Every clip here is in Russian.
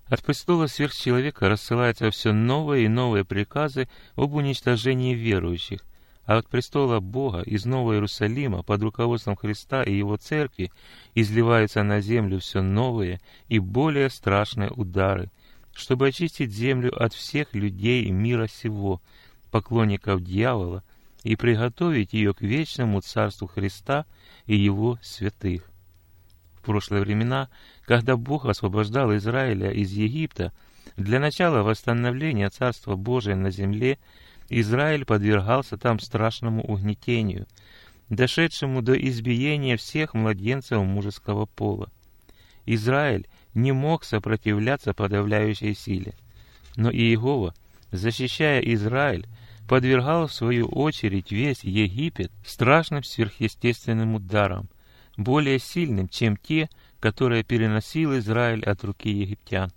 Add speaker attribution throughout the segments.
Speaker 1: От престола сверхчеловека рассылаются все новые и новые приказы об уничтожении верующих, а от престола Бога из Нового Иерусалима под руководством Христа и Его Церкви изливаются на землю все новые и более страшные удары, чтобы очистить землю от всех людей мира сего, поклонников дьявола, и приготовить ее к вечному царству Христа и Его святых. В прошлые времена, когда Бог освобождал Израиля из Египта, для начала восстановления Царства Божия на земле, Израиль подвергался там страшному угнетению, дошедшему до избиения всех младенцев мужеского пола. Израиль не мог сопротивляться подавляющей силе, но Иегова, защищая Израиль, подвергал в свою очередь весь Египет страшным сверхъестественным ударам, более сильным, чем те, которые переносил Израиль от руки египтян.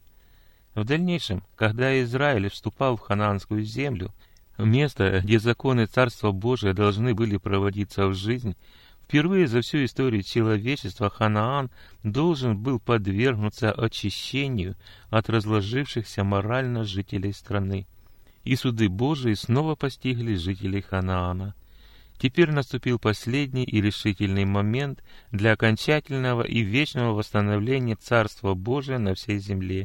Speaker 1: В дальнейшем, когда Израиль вступал в ханаанскую землю, место, где законы Царства Божия должны были проводиться в жизнь, впервые за всю историю человечества Ханаан должен был подвергнуться очищению от разложившихся морально жителей страны. И суды Божии снова постигли жителей Ханаана. Теперь наступил последний и решительный момент для окончательного и вечного восстановления Царства Божия на всей земле.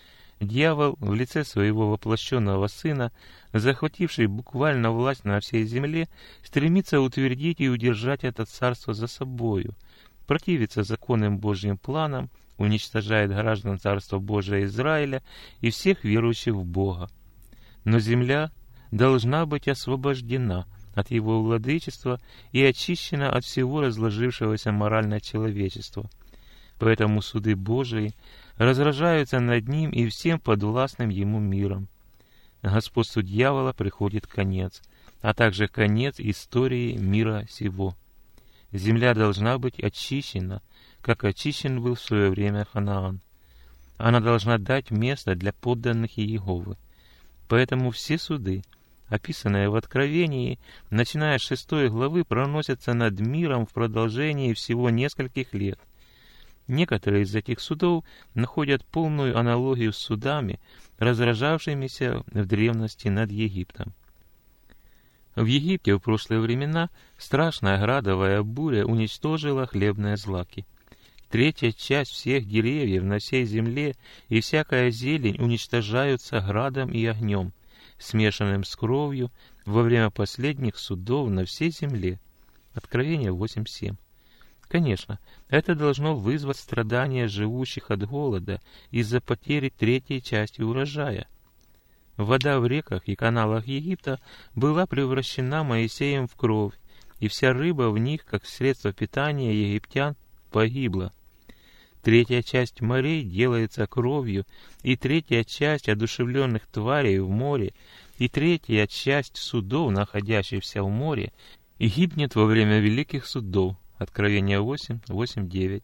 Speaker 1: Дьявол в лице своего воплощенного сына, захвативший буквально власть на всей земле, стремится утвердить и удержать это царство за собою, противится законным Божьим планам, уничтожает граждан Царства Божия Израиля и всех верующих в Бога. Но земля должна быть освобождена от его владычества и очищена от всего разложившегося морально человечества. Поэтому суды Божии разражаются над ним и всем подвластным ему миром. Господству дьявола приходит конец, а также конец истории мира сего. Земля должна быть очищена, как очищен был в свое время Ханаан. Она должна дать место для подданных Иеговы. Поэтому все суды, описанные в Откровении, начиная с 6 главы, проносятся над миром в продолжении всего нескольких лет. Некоторые из этих судов находят полную аналогию с судами, разражавшимися в древности над Египтом. В Египте в прошлые времена страшная градовая буря уничтожила хлебные злаки. Третья часть всех деревьев на всей земле и всякая зелень уничтожаются градом и огнем, смешанным с кровью во время последних судов на всей земле. Откровение 8:7. Конечно, это должно вызвать страдания живущих от голода из-за потери третьей части урожая. Вода в реках и каналах Египта была превращена Моисеем в кровь, и вся рыба в них, как средство питания египтян, погибла. Третья часть морей делается кровью, и третья часть одушевленных тварей в море, и третья часть судов, находящихся в море, гибнет во время великих судов. Откровение 8:8-9.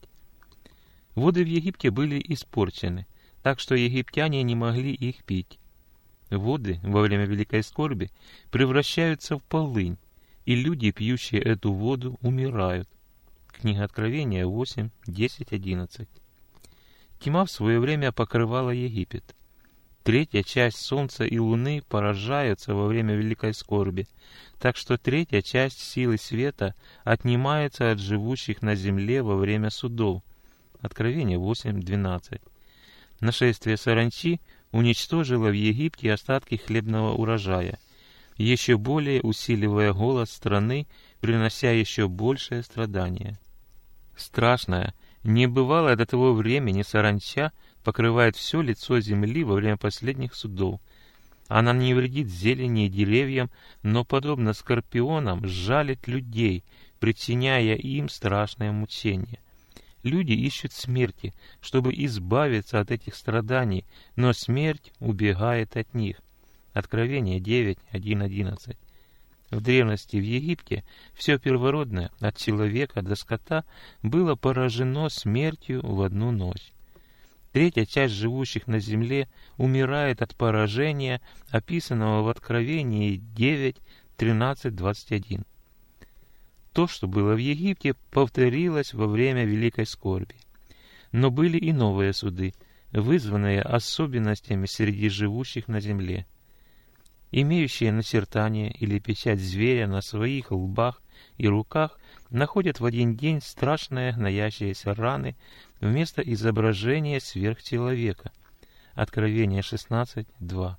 Speaker 1: Воды в Египте были испорчены, так что египтяне не могли их пить. Воды во время великой скорби превращаются в полынь, и люди, пьющие эту воду, умирают. Книга Откровения 8:10-11. Тьма в свое время покрывала Египет. Третья часть солнца и луны поражаются во время великой скорби, так что третья часть силы света отнимается от живущих на земле во время судов. Откровение 8:12. Нашествие саранчи уничтожило в Египте остатки хлебного урожая, еще более усиливая голод страны, принося еще большее страдание. Страшная, небывалая до того времени саранча покрывает все лицо земли во время последних судов. Она не вредит зелени и деревьям, но, подобно скорпионам, жалит людей, причиняя им страшное мучение. Люди ищут смерти, чтобы избавиться от этих страданий, но смерть убегает от них. Откровение 9:1-11. В древности в Египте все первородное, от человека до скота, было поражено смертью в одну ночь. Третья часть живущих на земле умирает от поражения, описанного в Откровении 9:13-21. То, что было в Египте, повторилось во время великой скорби. Но были и новые суды, вызванные особенностями среди живущих на земле. Имеющие начертание или печать зверя на своих лбах и руках находят в один день страшные гноящиеся раны вместо изображения сверхчеловека. Откровение 16:2.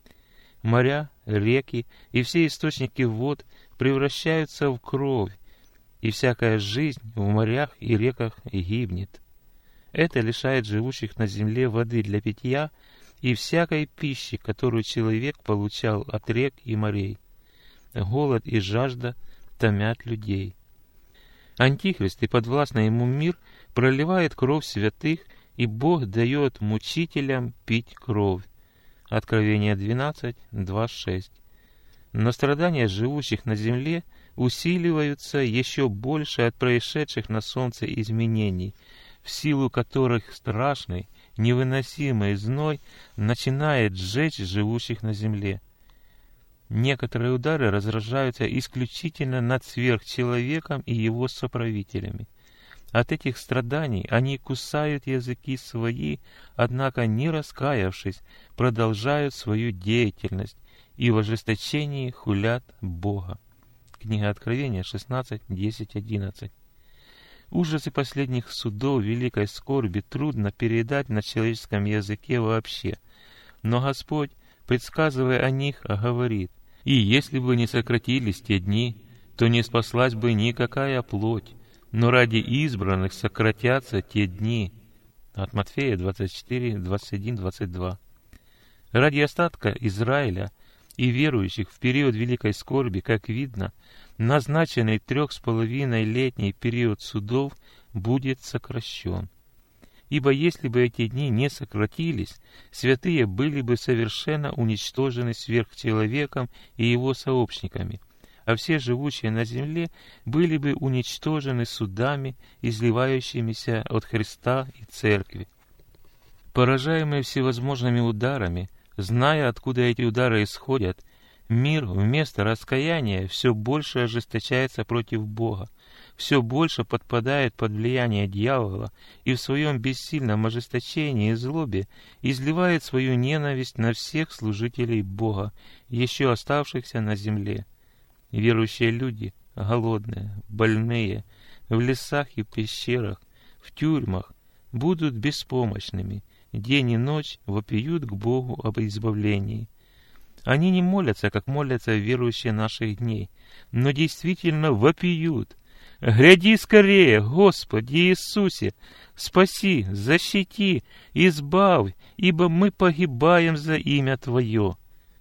Speaker 1: Моря, реки и все источники вод превращаются в кровь, и всякая жизнь в морях и реках гибнет. Это лишает живущих на земле воды для питья и всякой пищи, которую человек получал от рек и морей. Голод и жажда томят людей. Антихрист и подвластный ему мир проливает кровь святых, и Бог дает мучителям пить кровь. Откровение 12:2-6. Но страдания живущих на земле усиливаются еще больше от происшедших на солнце изменений, в силу которых страшный, невыносимый зной начинает сжечь живущих на земле. Некоторые удары разражаются исключительно над сверхчеловеком и его соправителями. От этих страданий они кусают языки свои, однако, не раскаявшись, продолжают свою деятельность и в ожесточении хулят Бога. Книга Откровения 16:10-11. Ужасы последних судов великой скорби трудно передать на человеческом языке вообще, но Господь, предсказывая о них, говорит: «И если бы не сократились те дни, то не спаслась бы никакая плоть, но ради избранных сократятся те дни». От Матфея 24:21-22. Ради остатка Израиля и верующих в период великой скорби, как видно, назначенный 3,5-летний период судов будет сокращен. Ибо если бы эти дни не сократились, святые были бы совершенно уничтожены сверхчеловеком и его сообщниками, а все живущие на земле были бы уничтожены судами, изливающимися от Христа и Церкви. Поражаемые всевозможными ударами, зная, откуда эти удары исходят, мир вместо раскаяния все больше ожесточается против Бога, все больше подпадает под влияние дьявола и в своем бессильном ожесточении и злобе изливает свою ненависть на всех служителей Бога, еще оставшихся на земле. Верующие люди, голодные, больные, в лесах и пещерах, в тюрьмах, будут беспомощными, день и ночь вопиют к Богу об избавлении. Они не молятся, как молятся верующие наших дней, но действительно вопиют: «Гряди скорее, Господи Иисусе! Спаси, защити, избавь, ибо мы погибаем за имя Твое».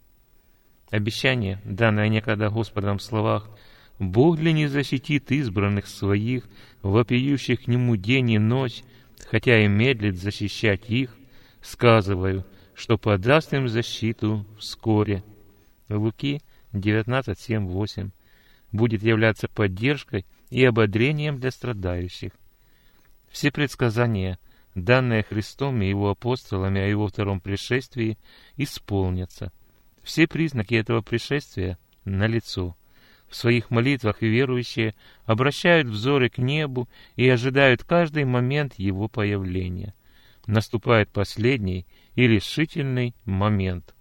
Speaker 1: Обещание, данное некогда Господом в словах: «Бог ли не защитит избранных своих, вопиющих к Нему день и ночь, хотя и медлит защищать их, сказываю, что подаст им защиту вскоре». Луки 19:7-8. Будет являться поддержкой и ободрением для страдающих. Все предсказания, данные Христом и Его апостолами о Его втором пришествии, исполнятся. Все признаки этого пришествия налицо. В своих молитвах верующие обращают взоры к небу и ожидают каждый момент Его появления. Наступает последний и решительный момент.